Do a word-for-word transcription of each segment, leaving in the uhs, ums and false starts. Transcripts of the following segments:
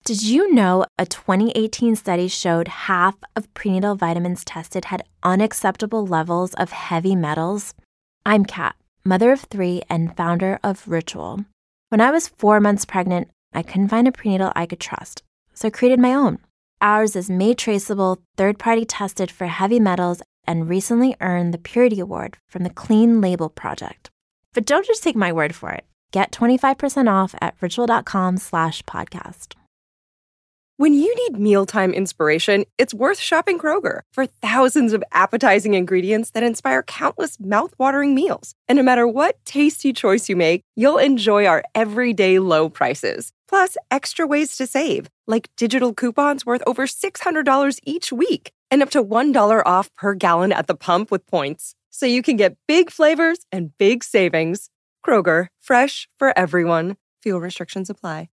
Did you know a twenty eighteen study showed half of prenatal vitamins tested had unacceptable levels of heavy metals? I'm Kat, mother of three and founder of Ritual. When I was four months pregnant, I couldn't find a prenatal I could trust, so I created my own. Ours is made traceable, third-party tested for heavy metals, and recently earned the Purity Award from the Clean Label Project. But don't just take my word for it. Get twenty-five percent off at ritual.com slash podcast. When you need mealtime inspiration, it's worth shopping Kroger for thousands of appetizing ingredients that inspire countless mouth-watering meals. And no matter what tasty choice you make, you'll enjoy our everyday low prices. Plus, extra ways to save, like digital coupons worth over six hundred dollars each week and up to one dollar off per gallon at the pump with points. So you can get big flavors and big savings. Kroger, fresh for everyone. Fuel restrictions apply.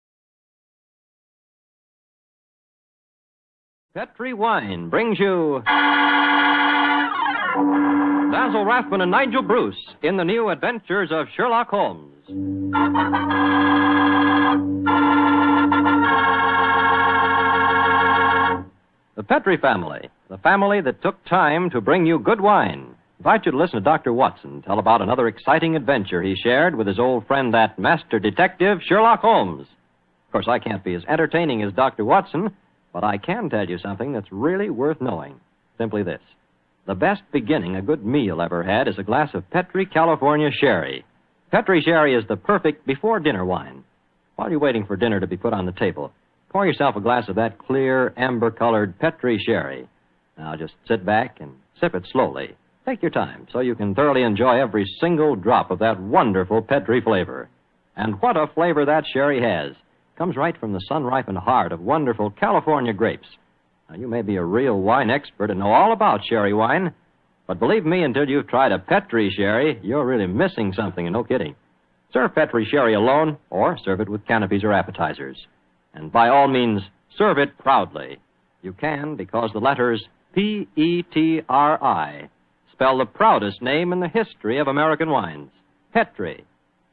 Petri Wine brings you Basil Rathbone and Nigel Bruce in the new adventures of Sherlock Holmes. The Petri family, the family that took time to bring you good wine. Invite you to listen to Doctor Watson tell about another exciting adventure he shared with his old friend, that master detective, Sherlock Holmes. Of course, I can't be as entertaining as Doctor Watson, but I can tell you something that's really worth knowing. Simply this. The best beginning a good meal ever had is a glass of Petri California Sherry. Petri Sherry is the perfect before-dinner wine. While you're waiting for dinner to be put on the table, pour yourself a glass of that clear, amber-colored Petri Sherry. Now just sit back and sip it slowly. Take your time so you can thoroughly enjoy every single drop of that wonderful Petri flavor. And what a flavor that sherry has. Comes right from the sun-ripened heart of wonderful California grapes. Now, you may be a real wine expert and know all about sherry wine, but believe me, until you've tried a Petri sherry, you're really missing something, and no kidding. Serve Petri sherry alone, or serve it with canopies or appetizers. And by all means, serve it proudly. You can because the letters P E T R I spell the proudest name in the history of American wines, Petri.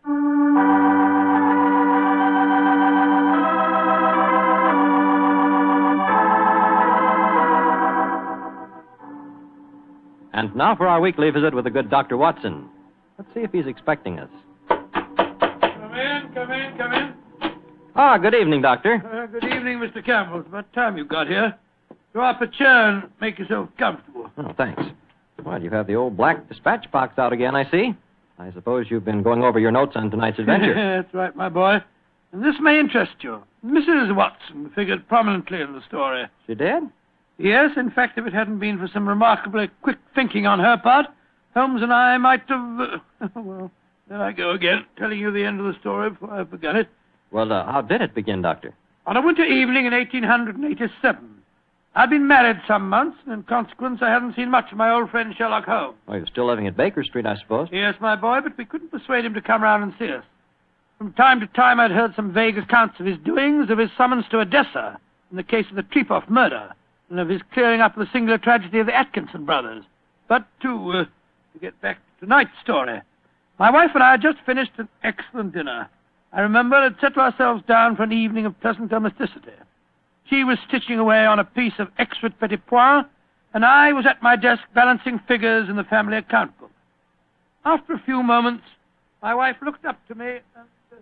And now for our weekly visit with the good Doctor Watson. Let's see if he's expecting us. Come in, come in, come in. Ah, good evening, Doctor. Uh, good evening, Mister Campbell. It's about time you got here. Draw up a chair and make yourself comfortable. Oh, thanks. Well, you have the old black dispatch box out again, I see. I suppose you've been going over your notes on tonight's adventure. That's right, my boy. And this may interest you. Missus Watson figured prominently in the story. She did? Yes, in fact, if it hadn't been for some remarkably quick thinking on her part, Holmes and I might have... Uh, well, there I go again, telling you the end of the story before I've begun it. Well, uh, how did it begin, Doctor? On a winter evening in eighteen eighty-seven. I'd been married some months, and in consequence I hadn't seen much of my old friend Sherlock Holmes. Oh, you're still living at Baker Street, I suppose? Yes, my boy, but we couldn't persuade him to come round and see us. From time to time I'd heard some vague accounts of his doings, of his summons to Odessa in the case of the Trepoff murder, and of his clearing up the singular tragedy of the Atkinson brothers. But to, uh, to get back to tonight's story, my wife and I had just finished an excellent dinner. I remember had settled ourselves down for an evening of pleasant domesticity. She was stitching away on a piece of extra petit pois, and I was at my desk balancing figures in the family account book. After a few moments, my wife looked up to me and said,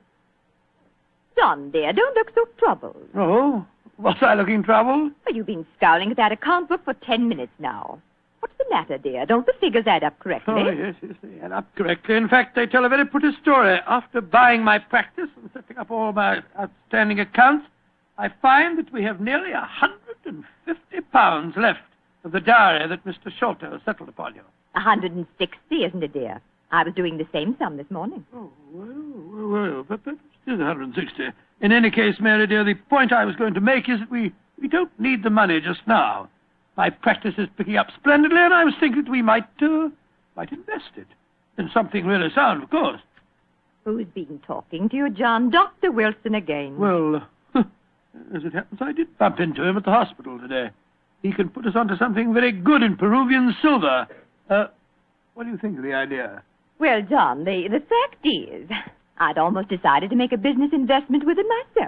John, dear, don't look so troubled. "Oh, was I looking troubled?" Well, you've been scowling at that account book for ten minutes now. What's the matter, dear? Don't the figures add up correctly? Oh, yes, yes, they add up correctly. In fact, they tell a very pretty story. After buying my practice and setting up all my outstanding accounts, I find that we have nearly a hundred and fifty pounds left of the dowry that Mister Sholto settled upon you. A hundred and sixty, isn't it, dear? I was doing the same sum this morning. Oh, well, well, well, but that is a hundred and sixty. In any case, Mary dear, the point I was going to make is that we, we don't need the money just now. My practice is picking up splendidly, and I was thinking that we might, uh, might invest it in something really sound, of course. Who's been talking to you, John? Doctor Wilson again. Well, uh, as it happens, I did bump into him at the hospital today. He can put us onto something very good in Peruvian silver. Uh, what do you think of the idea? Well, John, the, the fact is, I'd almost decided to make a business investment with it myself.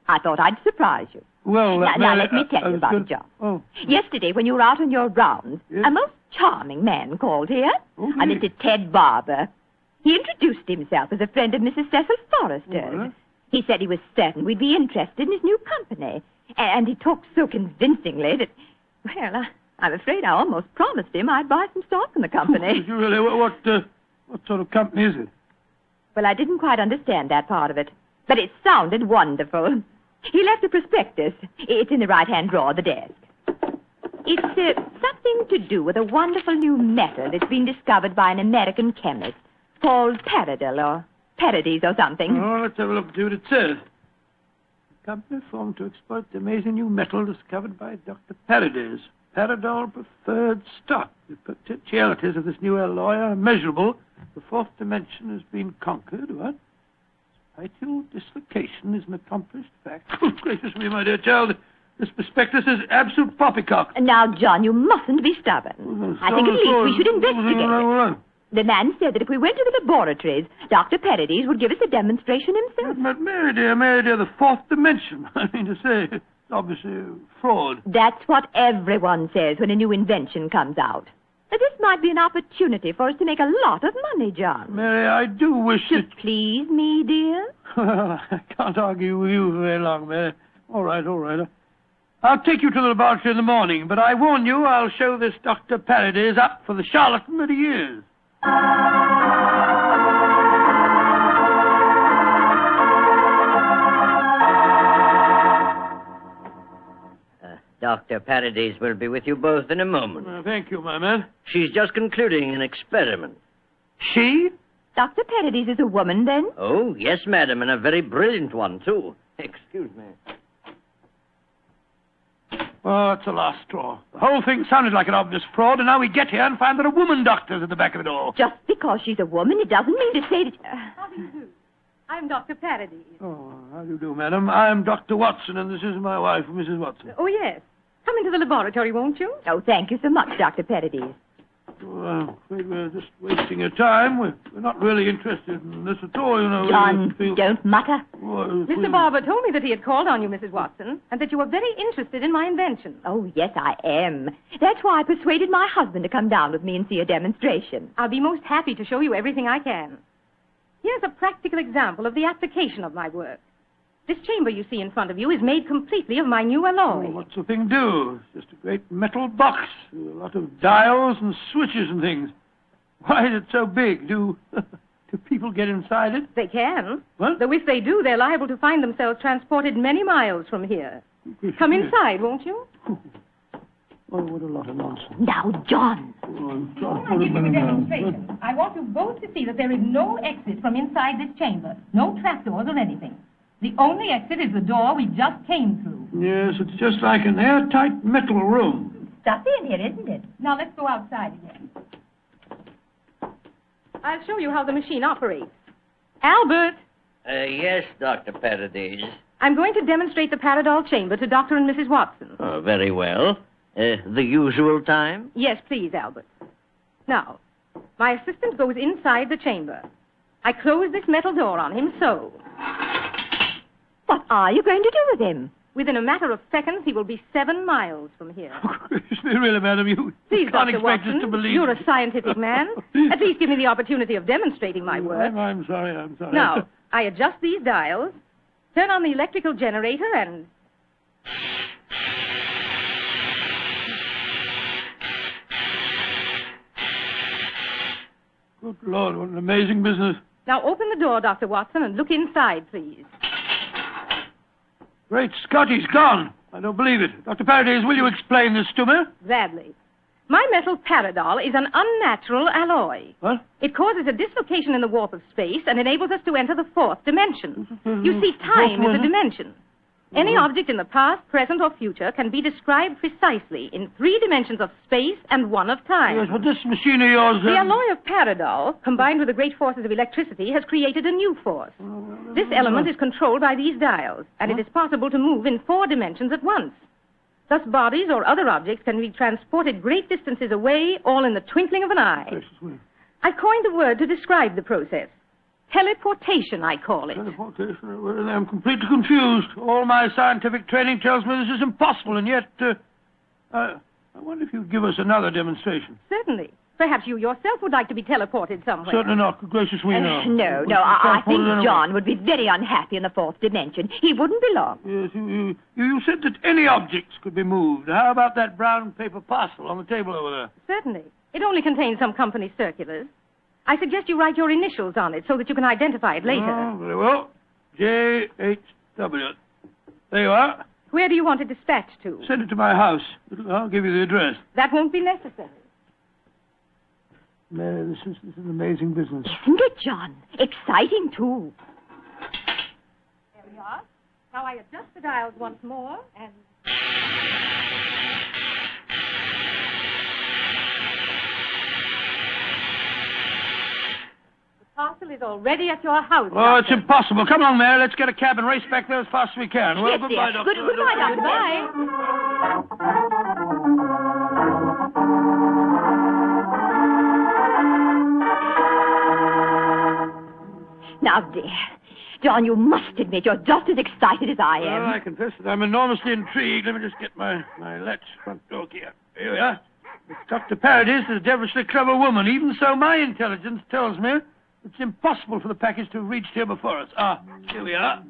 I thought I'd surprise you. Well, now, uh, now Mary, let me tell I you was about going- it, John. Oh. Yesterday, when you were out on your rounds, Yes? a most charming man called here, Oh, a dear. Mister Ted Barber. He introduced himself as a friend of Missus Cecil Forrester. What? He said he was certain we'd be interested in his new company. And he talked so convincingly that, well, I, I'm afraid I almost promised him I'd buy some stock in the company. Did you really? What, what, uh, what sort of company is it? Well, I didn't quite understand that part of it, but it sounded wonderful. He left a prospectus. It's in the right-hand drawer of the desk. It's uh, something to do with a wonderful new metal that's been discovered by an American chemist called Paradol or Paradies or something. Oh, let's have a look and see what it says. A company formed to exploit the amazing new metal discovered by Doctor Paradies. Paradol preferred stock. The potentialities of this new alloy are immeasurable. The fourth dimension has been conquered. What? Spital dislocation is an accomplished fact. Oh, gracious me, my dear child. This prospectus is absolute poppycock. Now, John, you mustn't be stubborn. I think at least we should investigate it. The man said that if we went to the laboratories, Doctor Paradies would give us a demonstration himself. But, Mary dear, Mary dear, the fourth dimension. I mean to say, it's obviously fraud. That's what everyone says when a new invention comes out. Now, this might be an opportunity for us to make a lot of money, John. Mary, I do wish To that... please me, dear? Well, I can't argue with you very long, Mary. All right, all right. I'll take you to the laboratory in the morning, but I warn you, I'll show this Doctor Paradies up for the charlatan that he is. Doctor Paradies will be with you both in a moment. Uh, thank you, my man. She's just concluding an experiment. She? Doctor Paradies is a woman, then? Oh, yes, madam, and a very brilliant one, too. Excuse me. Oh, it's a last straw. The whole thing sounded like an obvious fraud, and now we get here and find there are woman doctors at the back of it all. Just because she's a woman, it doesn't mean to say that... How do you do? I'm Doctor Paradies. Oh, how do you do, madam? I'm Doctor Watson, and this is my wife, Missus Watson. Oh, yes. Come into the laboratory, won't you? Oh, thank you so much, Doctor Paradies. Oh, I'm afraid we're just wasting your time. We're, we're not really interested in this at all, you know. John, We feel- don't mutter. Well, Mister we- Barber told me that he had called on you, Missus Watson, and that you were very interested in my invention. Oh, yes, I am. That's why I persuaded my husband to come down with me and see a demonstration. I'll be most happy to show you everything I can. Here's a practical example of the application of my work. This chamber you see in front of you is made completely of my new alloy. Oh, what's the thing do? It's just a great metal box with a lot of dials and switches and things. Why is it so big? Do do people get inside it? They can. What? Though if they do, they're liable to find themselves transported many miles from here. Come inside, won't you? Oh, what a lot of nonsense. Now, John. Oh, I'm Before I give you a demonstration, I want you both to see that there is no exit from inside this chamber. No trapdoors or anything. The only exit is the door we just came through. Yes, it's just like an airtight metal room. Stuffy in here, isn't it? Now let's go outside again. I'll show you how the machine operates. Albert, Uh, yes, Doctor Paradies. I'm going to demonstrate the Paradol chamber to Doctor and Missus Watson. Oh, very well. Uh, the usual time? Yes, please, Albert. Now, my assistant goes inside the chamber. I close this metal door on him, so. What are you going to do with him? Within a matter of seconds, he will be seven miles from here. Gracious me, really, madam, you Please, can't Doctor expect Watson, us to believe... you're a scientific man. At least give me the opportunity of demonstrating my work. I'm, I'm sorry, I'm sorry. Now, I adjust these dials, turn on the electrical generator, and... Good Lord, what an amazing business. Now open the door, Doctor Watson, and look inside, please. Great Scott, he's gone. I don't believe it. Doctor Paradies, will you explain this to me? Gladly. My metal Paradol is an unnatural alloy. What? It causes a dislocation in the warp of space and enables us to enter the fourth dimension. You see, time is a dimension. Any object in the past, present, or future can be described precisely in three dimensions of space and one of time. Yes, but this machine of yours... The um, alloy of Paradol, combined with the great forces of electricity, has created a new force. This element is controlled by these dials, and it is possible to move in four dimensions at once. Thus, bodies or other objects can be transported great distances away, all in the twinkling of an eye. Gracious me. I've coined a word to describe the process. Teleportation, I call it. Teleportation? Well, I'm completely confused. All my scientific training tells me this is impossible, and yet... Uh, uh, I wonder if you'd give us another demonstration. Certainly. Perhaps you yourself would like to be teleported somewhere. Certainly not. Good gracious, we know. Uh, no, no, I, I think John would be very unhappy in the fourth dimension. He wouldn't belong. Yes, you, you, you said that any objects could be moved. How about that brown paper parcel on the table over there? Certainly. It only contains some company circulars. I suggest you write your initials on it so that you can identify it later. Oh, very well. J H W. There you are. Where do you want it dispatched to? Send it to my house. I'll give you the address. That won't be necessary. Mary, this is, this is an amazing business. Isn't it, John? Exciting, too. There we are. Now I adjust the dials once more, and... The parcel is already at your house. Oh, it's impossible. Come along, Mary. Let's get a cab and race back there as fast as we can. Well, Yes, goodbye, dear. Doctor. Good, goodbye, Doctor. Bye. Now, dear, John, you must admit you're just as excited as I am. Well, I confess that I'm enormously intrigued. Let me just get my, my latch front door key up. Here we are. Doctor Paradis is a devilishly clever woman. Even so, my intelligence tells me it's impossible for the package to have reached here before us. Ah, here we are.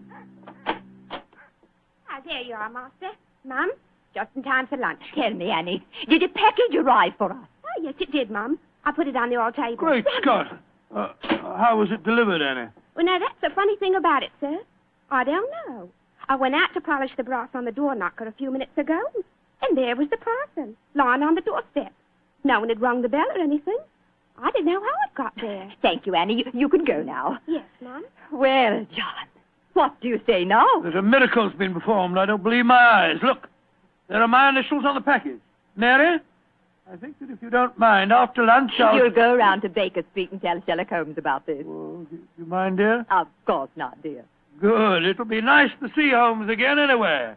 Ah, there you are, Master. Mum, just in time for lunch. Tell me, Annie, did a package arrive for us? Oh, yes, it did, Mum. I put it on the old table. Great Scott. Uh, how was it delivered, Annie? Well, now, that's the funny thing about it, sir. I don't know. I went out to polish the brass on the door knocker a few minutes ago, and there was the parcel, lying on the doorstep. No one had rung the bell or anything. I didn't know how it got there. Thank you, Annie. You, you can go now. Yes, Mum. Well, John, what do you say now? That a miracle's been performed. I don't believe my eyes. Look, there are my initials on the package. Mary, I think that if you don't mind, after lunch I'll... You'll go round to Baker Street and tell Sherlock Holmes about this. Well, do you mind, dear? Of course not, dear. Good. It'll be nice to see Holmes again anyway.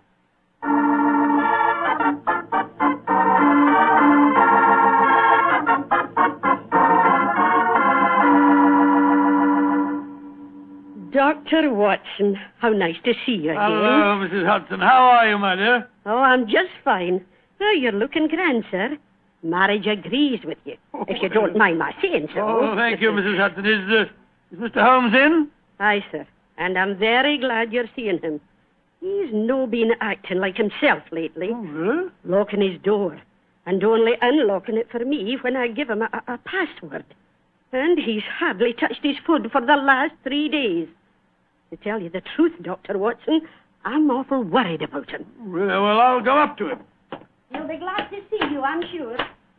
Doctor Watson, how nice to see you again. Hello, Missus Hudson. How are you, my dear? Oh, I'm just fine. Oh, you're looking grand, sir. Marriage agrees with you, Oh, if you don't mind my saying so. Oh, thank you, Missus Hudson. Is, uh, is Mister Holmes in? Aye, sir. And I'm very glad you're seeing him. He's no been acting like himself lately. Oh, really? Locking his door, and only unlocking it for me when I give him a, a, a password. And he's hardly touched his food for the last three days. To tell you the truth, Doctor Watson, I'm awful worried about him. Really? Well, I'll go up to him. He'll be glad to see you, I'm sure.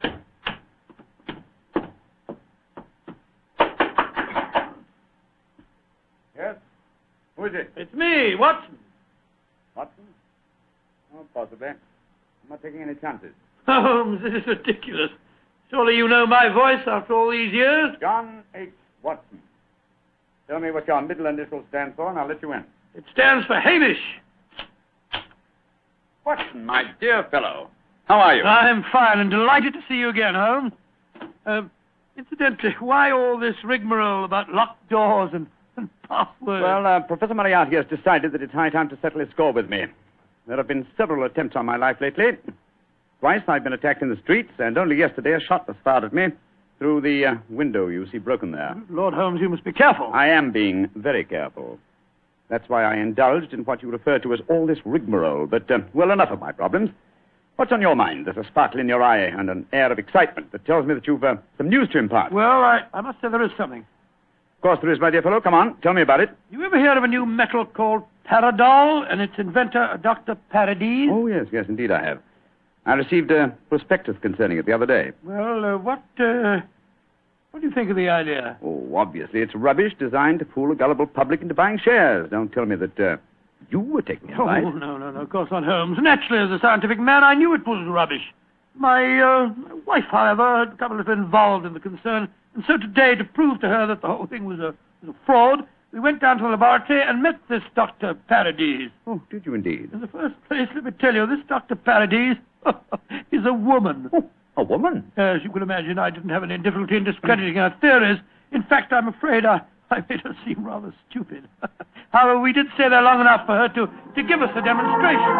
Yes? Who is it? It's me, Watson. Watson? Oh, possibly. I'm not taking any chances. Holmes, this is ridiculous. Surely you know my voice after all these years? John H. Watson. Tell me what your middle initials stand for, and I'll let you in. It stands for Hamish. Watson, my dear fellow. How are you? I'm fine and delighted to see you again, Holmes. Uh, incidentally, why all this rigmarole about locked doors and, and passwords? Well, uh, Professor Moriarty has decided that it's high time to settle his score with me. There have been several attempts on my life lately. Twice I've been attacked in the streets, and only yesterday a shot was fired at me through the uh, window you see broken there. Lord Holmes, you must be careful. I am being very careful. That's why I indulged in what you refer to as all this rigmarole. But, uh, well, enough of my problems. What's on your mind? There's a sparkle in your eye and an air of excitement that tells me that you've uh, some news to impart. Well, I, I must say there is something. Of course there is, my dear fellow. Come on, tell me about it. You ever hear of a new metal called Paradol and its inventor, Doctor Paradis? Oh, yes, yes, indeed I have. I received a prospectus concerning it the other day. Well, uh, what, uh, what do you think of the idea? Oh, obviously it's rubbish designed to fool a gullible public into buying shares. Don't tell me that uh, you were taking advice. Oh, no, no, no, of course not, Holmes. Naturally, as a scientific man, I knew it was rubbish. My uh, wife, however, had become a little involved in the concern, and so today, to prove to her that the whole thing was a, was a fraud, we went down to the laboratory and met this Doctor Paradis. Oh, did you indeed? In the first place, let me tell you, this Doctor Paradis is a woman. Oh, a woman? As you can imagine, I didn't have any difficulty in discrediting her theories. In fact, I'm afraid I, I made her seem rather stupid. However, we did stay there long enough for her to, to give us a demonstration.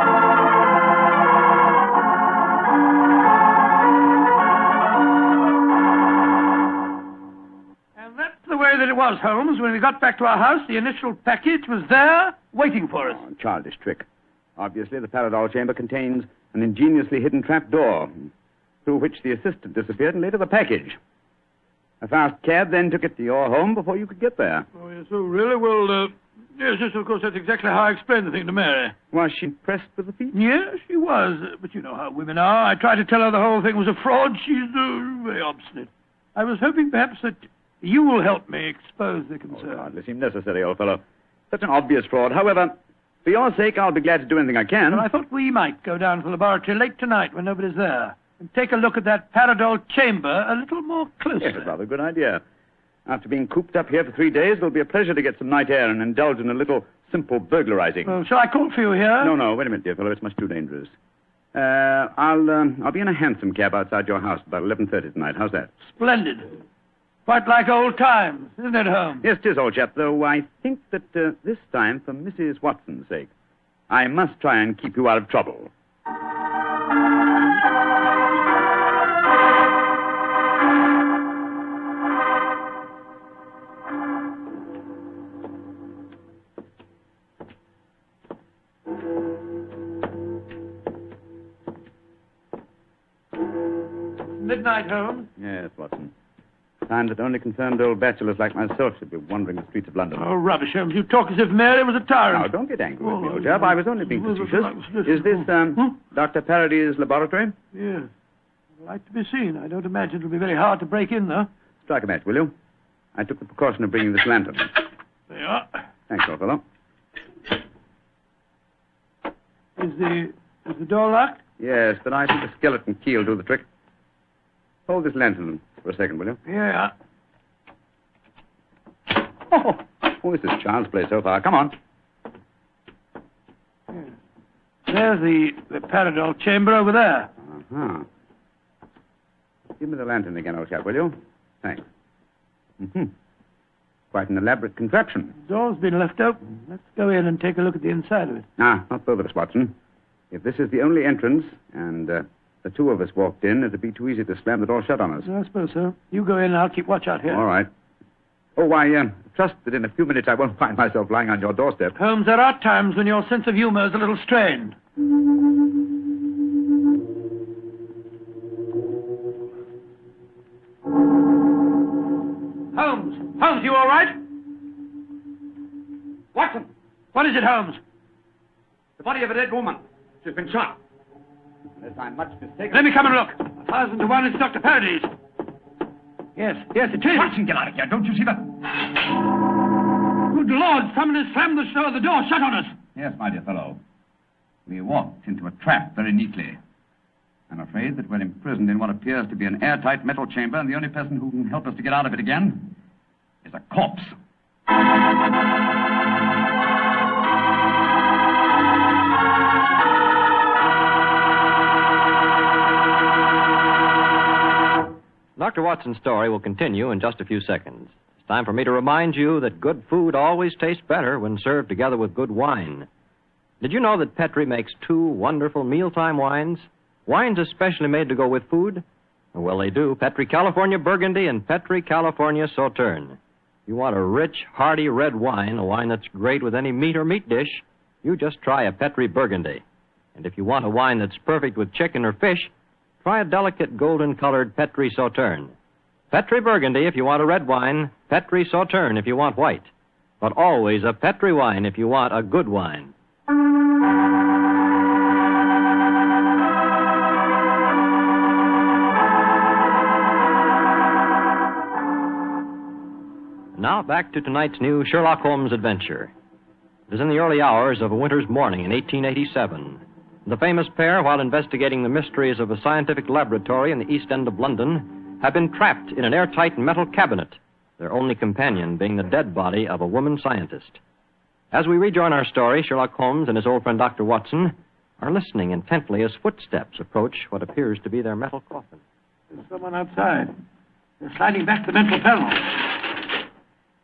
And that's the way that it was, Holmes. When we got back to our house, the initial package was there, waiting for us. Oh, childish trick. Obviously, the Paradol chamber contains an ingeniously hidden trap door, through which the assistant disappeared and later the package. A fast cab then took it to your home before you could get there. Oh, yes, oh, really? Well, uh, yes, yes, of course, that's exactly how I explained the thing to Mary. Was she impressed with the feat? Yes, she was. Uh, but you know how women are. I tried to tell her the whole thing was a fraud. She's uh, very obstinate. I was hoping perhaps that you will help me expose the concern. Oh, hardly seemed necessary, old fellow. Such an obvious fraud. However, for your sake, I'll be glad to do anything I can. Well, I thought we might go down to the laboratory late tonight when nobody's there and take a look at that Paradol chamber a little more closely. Yes, it's rather a good idea. After being cooped up here for three days, it'll be a pleasure to get some night air and indulge in a little simple burglarizing. Well, shall I call for you here? No, no, wait a minute, dear fellow. It's much too dangerous. Uh, I'll, um, I'll be in a hansom cab outside your house about eleven thirty tonight. How's that? Splendid. Quite like old times, isn't it, Holmes? Yes, it is, old chap, though I think that uh, this time, for Missus Watson's sake, I must try and keep you out of trouble. Midnight, Holmes? Yes, Watson. Time that only concerned old bachelors like myself should be wandering the streets of London. Oh, rubbish, Holmes. You talk as if Mary was a tyrant. Now, don't get angry with me, old chap. I was only being facetious. Is this, um, hmm? Doctor Parady's laboratory? Yes. I'd like to be seen. I don't imagine it'll be very hard to break in, though. Strike a match, will you? I took the precaution of bringing this lantern. There you are. Thanks, old fellow. Is the, is the door locked? Yes, but I think the skeleton key will do the trick. Hold this lantern for a second, will you? Yeah. Oh, oh, this is child's play so far. Come on. Yeah. There's the, the Paradol chamber over there. Uh-huh. Give me the lantern again, old chap, will you? Thanks. Mm-hmm. Quite an elaborate contraption. The door's been left open. Let's go in and take a look at the inside of it. Ah, not both of us, Watson. If this is the only entrance, and uh, the two of us walked in, it'd be too easy to slam the door shut on us. I suppose so. You go in and I'll keep watch out here. All right. Oh, I uh, trust that in a few minutes I won't find myself lying on your doorstep. Holmes, there are times when your sense of humor is a little strained. Holmes! Holmes, you all right? Watson! What is it, Holmes? The body of a dead woman. She's been shot. Unless I'm much mistaken... Let me come and look. A thousand to one, it's Doctor Parady's. Yes, yes, it is. Watson, get out of here. Don't you see that? Good Lord, someone has slammed the, the door shut on us. Yes, my dear fellow. We walked into a trap very neatly. I'm afraid that we're imprisoned in what appears to be an airtight metal chamber, and the only person who can help us to get out of it again is a corpse. Doctor Watson's story will continue in just a few seconds. It's time for me to remind you that good food always tastes better when served together with good wine. Did you know that Petri makes two wonderful mealtime wines? Wines especially made to go with food? Well, they do. Petri California Burgundy and Petri California Sauterne. You want a rich, hearty red wine, a wine that's great with any meat or meat dish, you just try a Petri Burgundy. And if you want a wine that's perfect with chicken or fish, try a delicate golden-colored Petri Sauterne. Petri Burgundy if you want a red wine, Petri Sauterne if you want white. But always a Petri wine if you want a good wine. Now back to tonight's new Sherlock Holmes adventure. It is in the early hours of a winter's morning in eighteen eighty-seven. The famous pair, while investigating the mysteries of a scientific laboratory in the East End of London, have been trapped in an airtight metal cabinet, their only companion being the dead body of a woman scientist. As we rejoin our story, Sherlock Holmes and his old friend Doctor Watson are listening intently as footsteps approach what appears to be their metal coffin. There's someone outside. They're sliding back the metal panel.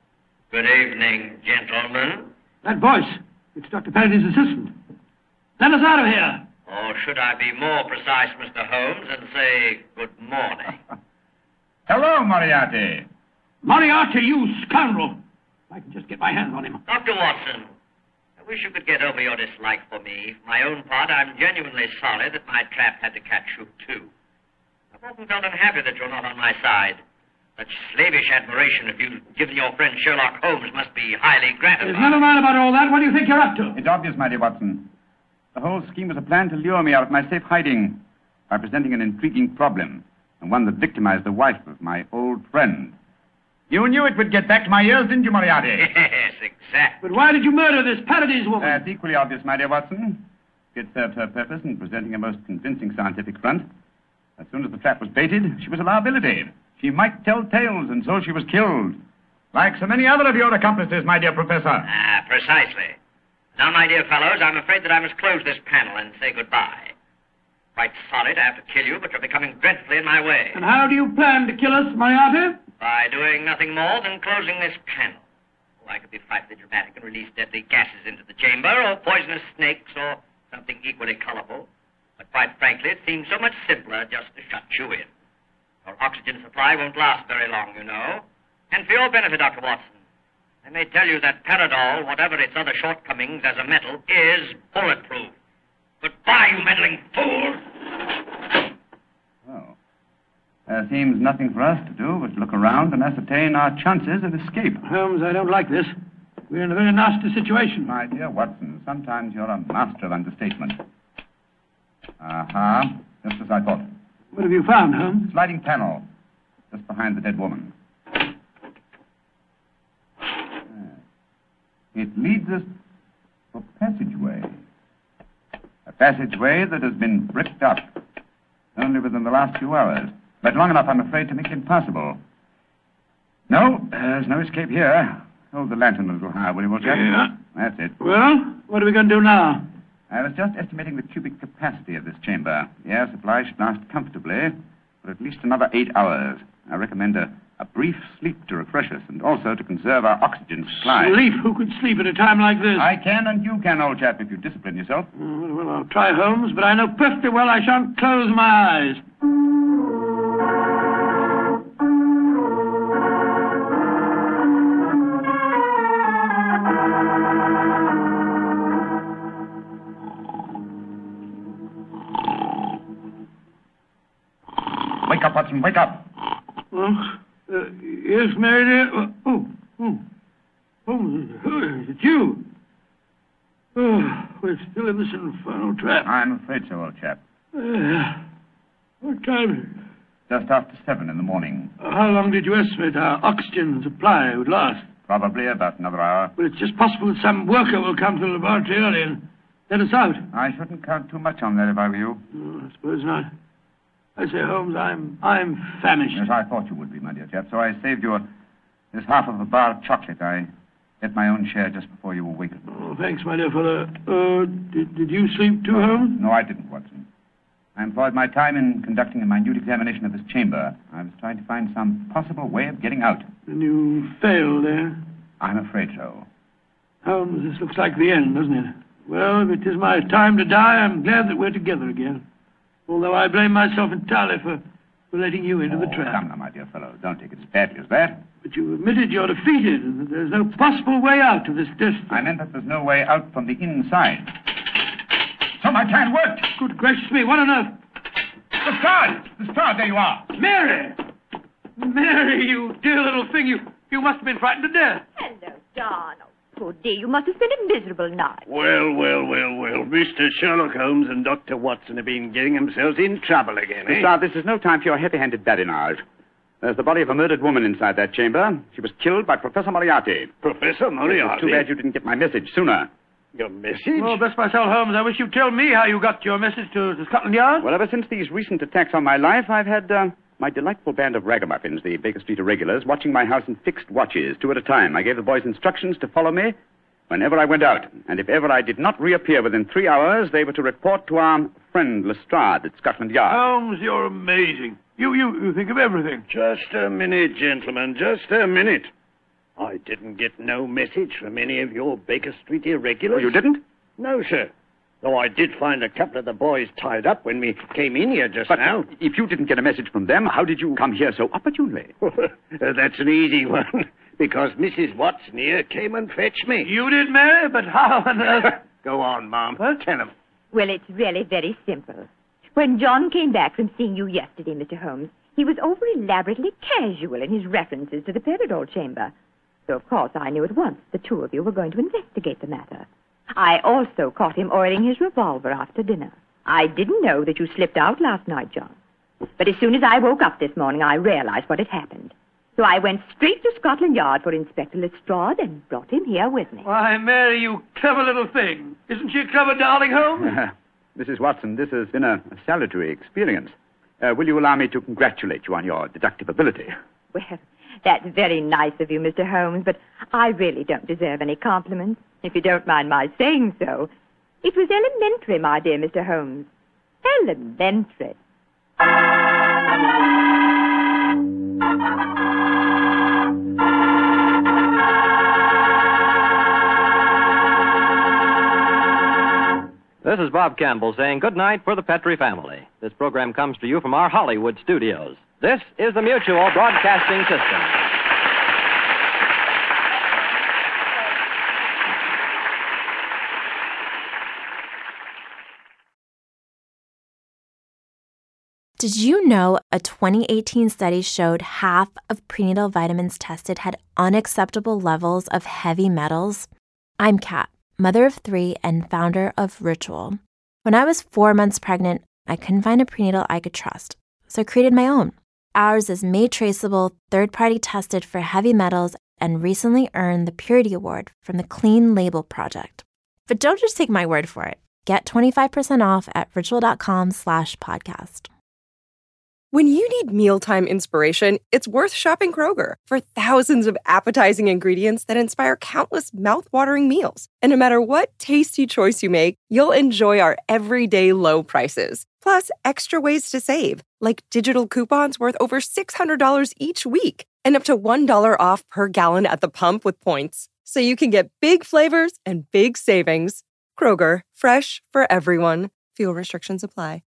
Good evening, gentlemen. That voice. It's Doctor Parady's assistant. Let us out of here. Or should I be more precise, Mister Holmes, and say good morning? Hello, Moriarty. Moriarty, you scoundrel. If I can just get my hands on him. Doctor Watson, I wish you could get over your dislike for me. For my own part, I'm genuinely sorry that my trap had to catch you, too. I've often felt unhappy that you're not on my side. Such slavish admiration of you given your friend Sherlock Holmes must be highly gratifying. There's never mind about all that. What do you think you're up to? It's obvious, my dear Watson. The whole scheme was a plan to lure me out of my safe hiding by presenting an intriguing problem, and one that victimized the wife of my old friend. You knew it would get back to my ears, didn't you, Moriarty? Yes, exactly. But why did you murder this Parady's woman? That's equally obvious, my dear Watson. It served her purpose in presenting a most convincing scientific front. As soon as the trap was baited, she was a liability. She might tell tales, and so she was killed. Like so many other of your accomplices, my dear Professor. Ah, precisely. Now, my dear fellows, I'm afraid that I must close this panel and say goodbye. Quite sorry to have to kill you, but you're becoming dreadfully in my way. And how do you plan to kill us, Moriarty? By doing nothing more than closing this panel. Oh, I could be frightfully dramatic and release deadly gases into the chamber, or poisonous snakes, or something equally colorful. But quite frankly, it seems so much simpler just to shut you in. Your oxygen supply won't last very long, you know. And for your benefit, Doctor Watson, I may tell you that Paradol, whatever its other shortcomings as a metal, is bulletproof. Goodbye, you meddling fool! Well, there seems nothing for us to do but look around and ascertain our chances of escape. Holmes, I don't like this. We're in a very nasty situation. My dear Watson, sometimes you're a master of understatement. Aha, uh-huh. Just as I thought. What have you found, Holmes? Sliding panel, just behind the dead woman. It leads us to a passageway. A passageway that has been bricked up only within the last few hours. But long enough, I'm afraid, to make it impossible. No, there's no escape here. Hold the lantern a little higher, will you, old chap? Yeah. That's it. Well, what are we going to do now? I was just estimating the cubic capacity of this chamber. The air supply should last comfortably for at least another eight hours. I recommend a, a brief sleep to refresh us and also to conserve our oxygen supply. Sleep? Who could sleep at a time like this? I can, and you can, old chap, if you discipline yourself. Uh, well, I'll try, Holmes, but I know perfectly well I shan't close my eyes. Wake up, Watson, wake up. Oh, uh, yes, Mary dear. Oh, oh, oh, oh, it's you. Oh, we're still in this infernal trap. I'm afraid so, old chap. Uh, what time is it? Just after seven in the morning. Uh, how long did you estimate our oxygen supply would last? Probably about another hour. Well, it's just possible that some worker will come to the laboratory early and let us out. I shouldn't count too much on that if I were you. Oh, I suppose not. I say, Holmes, I'm I'm famished. Yes, I thought you would be, my dear chap, so I saved you a, this half of a bar of chocolate. I ate my own share just before you awakened. Oh, thanks, my dear fellow. Uh, did, did you sleep too, Holmes? No, I didn't, Watson. I employed my time in conducting a minute examination of this chamber. I was trying to find some possible way of getting out. And you failed, eh? I'm afraid so. Holmes, this looks like the end, doesn't it? Well, if it is my time to die, I'm glad that we're together again. Although I blame myself entirely for, for letting you into oh, the trap. Come now, my dear fellow. Don't take it as badly as that. But you admitted you're defeated and that there's no possible way out of this destiny. I meant that there's no way out from the inside. So my plan worked. Good gracious me, what on earth? The stars! The stars, there you are. Mary! Mary, you dear little thing, you, you must have been frightened to death. Hello, Donald. Poor dear, you must have spent a miserable night. Well, well, well, well. Mister Sherlock Holmes and Doctor Watson have been getting themselves in trouble again, eh? Sir, this is no time for your heavy-handed badinage. There's the body of a murdered woman inside that chamber. She was killed by Professor Moriarty. Professor Moriarty? It's too bad you didn't get my message sooner. Your message? Oh, bless my soul, Holmes. I wish you'd tell me how you got your message to, to Scotland Yard. Well, ever since these recent attacks on my life, I've had uh, my delightful band of ragamuffins, the Baker Street Irregulars, watching my house in fixed watches, two at a time. I gave the boys instructions to follow me whenever I went out. And if ever I did not reappear within three hours, they were to report to our friend Lestrade at Scotland Yard. Holmes, you're amazing. You, you, you think of everything. Just a minute, gentlemen, just a minute. I didn't get no message from any of your Baker Street irregulars. Oh, you didn't? No, sir. Though I did find a couple of the boys tied up when we came in here just but now. If you didn't get a message from them, how did you come here so opportunely? That's an easy one. Because Missus Watson here came and fetched me. You did, Mary? But how on earth... Go on, Mom. What? Tell him. Well, it's really very simple. When John came back from seeing you yesterday, Mister Holmes, he was over elaborately casual in his references to the Peridol chamber. So, of course, I knew at once the two of you were going to investigate the matter. I also caught him oiling his revolver after dinner. I didn't know that you slipped out last night, John. But as soon as I woke up this morning, I realized what had happened. So I went straight to Scotland Yard for Inspector Lestrade and brought him here with me. Why, Mary, you clever little thing. Isn't she a clever darling, Holmes? Uh, Missus Watson, this has been a, a salutary experience. Uh, will you allow me to congratulate you on your deductive ability? Well, that's very nice of you, Mister Holmes, but I really don't deserve any compliments, if you don't mind my saying so. It was elementary, my dear Mister Holmes. Elementary. This is Bob Campbell saying good night for the Petrie family. This program comes to you from our Hollywood studios. This is the Mutual Broadcasting System. Did you know a twenty eighteen study showed half of prenatal vitamins tested had unacceptable levels of heavy metals? I'm Kat, mother of three and founder of Ritual. When I was four months pregnant, I couldn't find a prenatal I could trust, so I created my own. Ours is made traceable, third-party tested for heavy metals, and recently earned the Purity Award from the Clean Label Project. But don't just take my word for it. Get twenty-five percent off at ritual.com slash podcast. When you need mealtime inspiration, it's worth shopping Kroger for thousands of appetizing ingredients that inspire countless mouth-watering meals. And no matter what tasty choice you make, you'll enjoy our everyday low prices. Plus, extra ways to save, like digital coupons worth over six hundred dollars each week and up to one dollar off per gallon at the pump with points. So you can get big flavors and big savings. Kroger, fresh for everyone. Fuel restrictions apply.